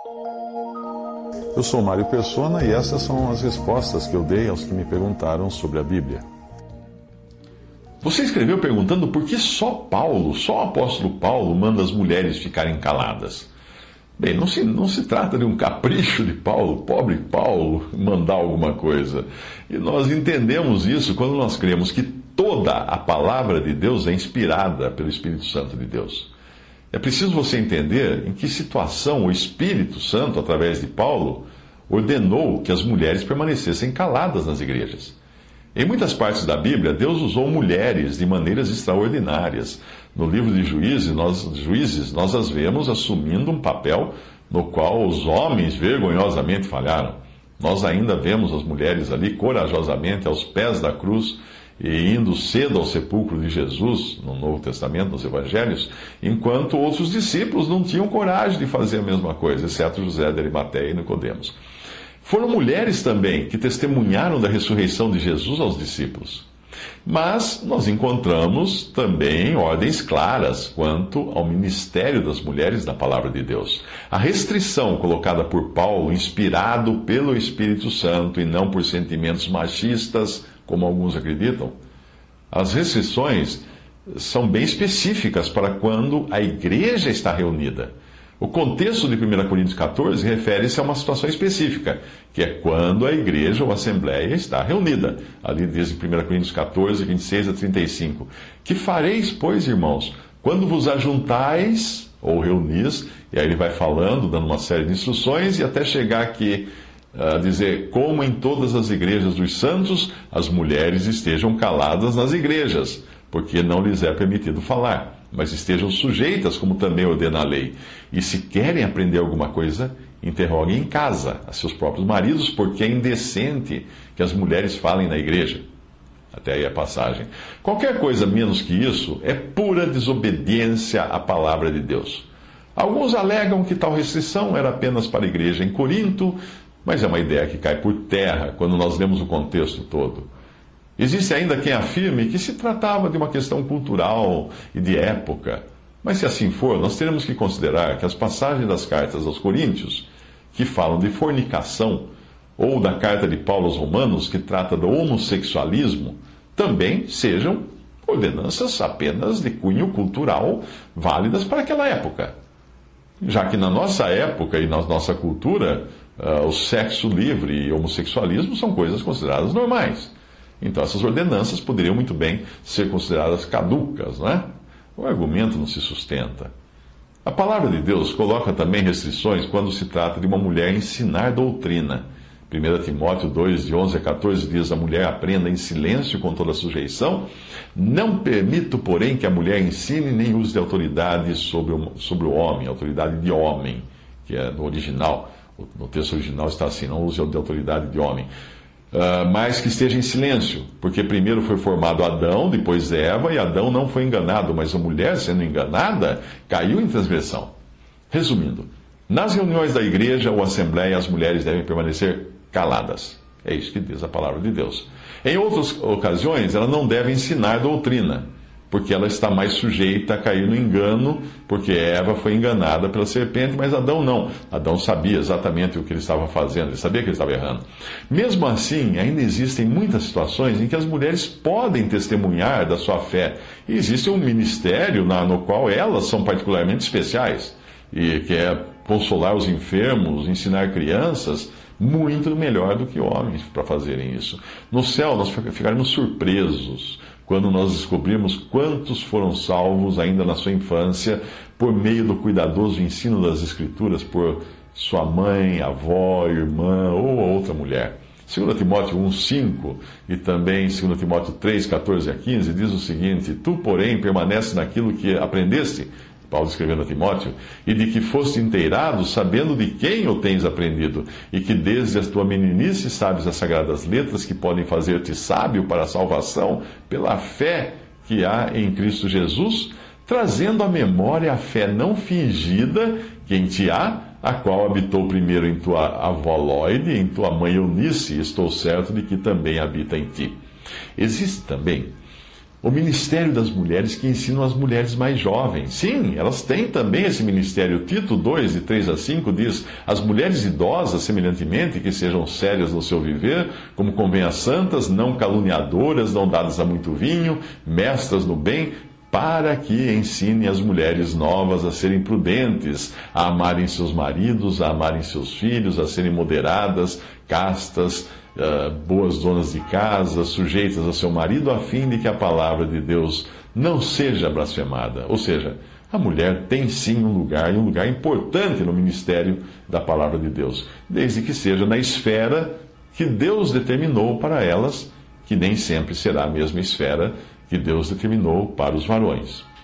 Eu sou Mário Persona e essas são as respostas que eu dei aos que me perguntaram sobre a Bíblia. Você escreveu perguntando por que só Paulo, só o apóstolo Paulo, manda as mulheres ficarem caladas. Bem, não se trata de um capricho de Paulo, pobre Paulo, mandar alguma coisa. E nós entendemos isso quando nós cremos que toda a palavra de Deus é inspirada pelo Espírito Santo de Deus. É preciso você entender em que situação o Espírito Santo, através de Paulo, ordenou que as mulheres permanecessem caladas nas igrejas. Em muitas partes da Bíblia, Deus usou mulheres de maneiras extraordinárias. No livro de Juízes, nós as vemos assumindo um papel no qual os homens vergonhosamente falharam. Nós ainda vemos as mulheres ali corajosamente aos pés da cruz e indo cedo ao sepulcro de Jesus, no Novo Testamento, nos Evangelhos, enquanto outros discípulos não tinham coragem de fazer a mesma coisa, exceto José de Arimateia e Nicodemos. Foram mulheres também que testemunharam da ressurreição de Jesus aos discípulos. Mas nós encontramos também ordens claras quanto ao ministério das mulheres na palavra de Deus. A restrição colocada por Paulo, inspirado pelo Espírito Santo e não por sentimentos machistas, como alguns acreditam, as restrições são bem específicas para quando a igreja está reunida. O contexto de 1 Coríntios 14 refere-se a uma situação específica, que é quando a igreja ou a assembleia está reunida. Ali diz em 1 Coríntios 14, 26 a 35. Que fareis, pois, irmãos, quando vos ajuntais ou reunis, e aí ele vai falando, dando uma série de instruções, e até chegar aqui a dizer, como em todas as igrejas dos santos, as mulheres estejam caladas nas igrejas, porque não lhes é permitido falar, mas estejam sujeitas, como também ordena a lei. E se querem aprender alguma coisa, interroguem em casa a seus próprios maridos, porque é indecente que as mulheres falem na igreja. Até aí a passagem. Qualquer coisa menos que isso é pura desobediência à palavra de Deus. Alguns alegam que tal restrição era apenas para a igreja em Corinto, mas é uma ideia que cai por terra quando nós lemos o contexto todo. Existe ainda quem afirme que se tratava de uma questão cultural e de época. Mas se assim for, nós teremos que considerar que as passagens das cartas aos Coríntios, que falam de fornicação, ou da carta de Paulo aos Romanos, que trata do homossexualismo, também sejam ordenanças apenas de cunho cultural válidas para aquela época. Já que na nossa época e na nossa cultura, o sexo livre e o homossexualismo são coisas consideradas normais. Então essas ordenanças poderiam muito bem ser consideradas caducas, não é? O argumento não se sustenta. A palavra de Deus coloca também restrições quando se trata de uma mulher ensinar doutrina. 1 Timóteo 2, de 11 a 14 diz, a mulher aprenda em silêncio com toda sujeição. Não permito, porém, que a mulher ensine nem use de autoridade sobre o homem, autoridade de homem, que é no original. No texto original está assim, não use de autoridade de homem. Mas que esteja em silêncio, porque primeiro foi formado Adão, depois Eva, e Adão não foi enganado, mas a mulher, sendo enganada, caiu em transgressão. Resumindo, nas reuniões da igreja ou assembleia, as mulheres devem permanecer caladas. É isso que diz a palavra de Deus. Em outras ocasiões, ela não deve ensinar doutrina, porque ela está mais sujeita a cair no engano, porque Eva foi enganada pela serpente, mas Adão não. Adão sabia exatamente o que ele estava fazendo, ele sabia que ele estava errando. Mesmo assim, ainda existem muitas situações em que as mulheres podem testemunhar da sua fé. E existe um ministério no qual elas são particularmente especiais, e que é consolar os enfermos, ensinar crianças, muito melhor do que homens para fazerem isso. No céu, nós ficaremos surpresos quando nós descobrirmos quantos foram salvos ainda na sua infância por meio do cuidadoso ensino das Escrituras por sua mãe, avó, irmã ou outra mulher. 2 Timóteo 1,5 e também 2 Timóteo 3, 14 a 15 diz o seguinte, tu, porém, permaneces naquilo que aprendeste, Paulo escrevendo a Timóteo, e de que foste inteirado, sabendo de quem o tens aprendido, e que desde a tua meninice sabes as sagradas letras que podem fazer-te sábio para a salvação pela fé que há em Cristo Jesus, trazendo à memória a fé não fingida que em ti há, a qual habitou primeiro em tua avó Lóide e em tua mãe Eunice, e estou certo de que também habita em ti. Existe também o ministério das mulheres que ensinam as mulheres mais jovens. Sim, elas têm também esse ministério. Tito 2, de 3 a 5, diz: as mulheres idosas, semelhantemente, que sejam sérias no seu viver, como convém às santas, não caluniadoras, não dadas a muito vinho, mestras no bem, para que ensine as mulheres novas a serem prudentes, a amarem seus maridos, a amarem seus filhos, a serem moderadas, castas, boas donas de casa, sujeitas a seu marido, a fim de que a palavra de Deus não seja blasfemada. Ou seja, a mulher tem sim um lugar, e um lugar importante no ministério da palavra de Deus, desde que seja na esfera que Deus determinou para elas, que nem sempre será a mesma esfera que Deus determinou para os varões.